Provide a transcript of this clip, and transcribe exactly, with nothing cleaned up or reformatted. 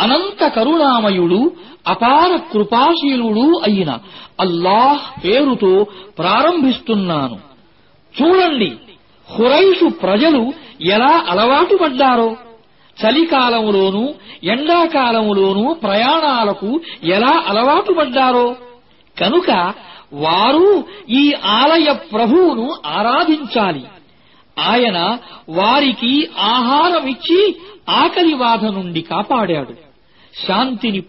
అనంత కరుణామయుడు అపార కృపాశీలుడు అయిన అల్లాహ్ పేరుతో ప్రారంభిస్తున్నాను. చూడండి, ఖురైషు ప్రజలు ఎలా అలవాటు పడ్డారో, చలికాలంలోనూ ఎండాకాలంలోనూ ప్రయాణాలకు ఎలా అలవాటు పడ్డారో. కనుక వారు ఈ ఆలయ ప్రభువును ఆరాధించాలి. ఆయన వారికి ఆహారమిచ్చి ఆకలి బాధ నుండి కాపాడాడు, శాంతిని